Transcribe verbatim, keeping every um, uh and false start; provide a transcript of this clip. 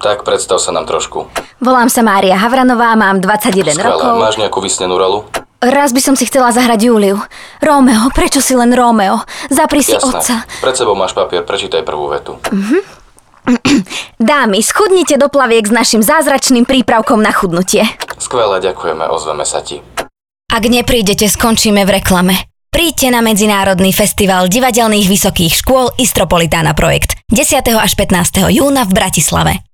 Tak predstav sa nám trošku. Volám sa Mária Havranová, mám dvadsaťjeden Skvelé. rokov. Máš nejakú vysnenú rolu? Raz by som si chcela zahrať Júliu. Rómeo, prečo si len Rómeo? Zapri si Jasné. otca. Pred sebou máš papier, prečítaj prvú vetu. Mhm. Dámy, schudnite do plaviek s našim zázračným prípravkom na chudnutie. Skvelé, ďakujeme, ozveme sa ti. Ak neprídete, skončíme v reklame. Príďte na Medzinárodný festival divadelných vysokých škôl Istropolitána projekt desiateho až pätnásteho júna v Bratislave.